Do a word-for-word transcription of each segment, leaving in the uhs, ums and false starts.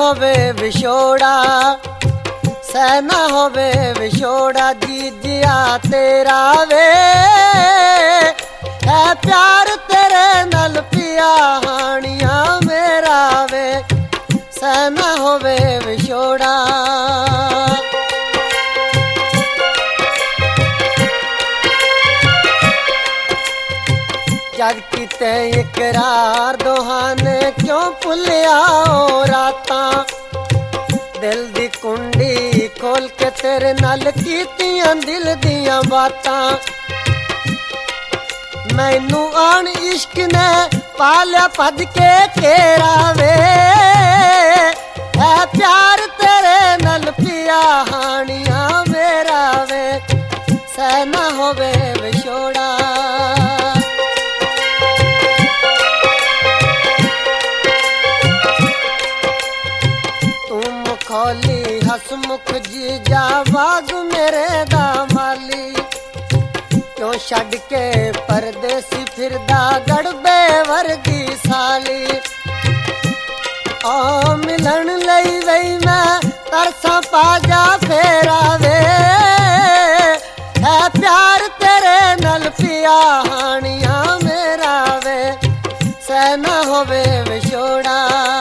होवे विछोड़ा, सहना होवे विछोड़ा। जीजिया तेरा वे है प्यार तेरे नल पिया, हानिया मेरा वे सहना होवे विछोड़ा। जग कीते इकरार दोहां ने क्यों भुलिया ओ रातां, दिल दी कुंडी खोल के तेरे नाल कीतियां दिल दियां बातां। मैनू आन इश्क ने पालिया भज के घेरा वे है प्यार तेरे नल पिया, हानिया मेरा वे सहना होवे विछोड़ा। खोली हसमुख जीजा बाग मेरे दा माली, क्यों छड़ के परदेसी फिरदा गड़बे वर्गी साली। ओ मिलन लई वई मैं तरसा पाजा फेरा वे है प्यार तेरे नल पिया, हानिया मेरा वे सहना होवे विछोड़ा।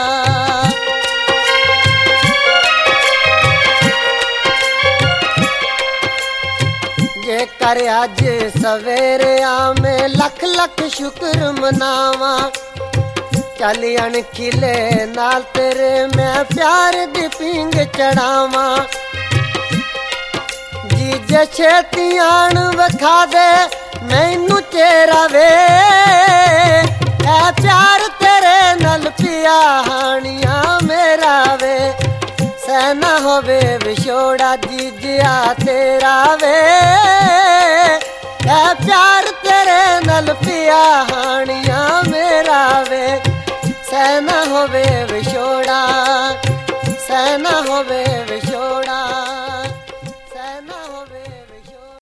कर अज सवेरे आमे लख लख शुक्र मनावा, चल अणखिले नाल तेरे मैं प्यार दी पींग चढ़ावा। जीजे छेती आन वखा दे मैनू चेहरा वे है प्यार तेरे नल पिया, हानिया मेरा वे सहना होवे विछोड़ा। जीजिया तेरा वे है प्यार तेरे नल पिया,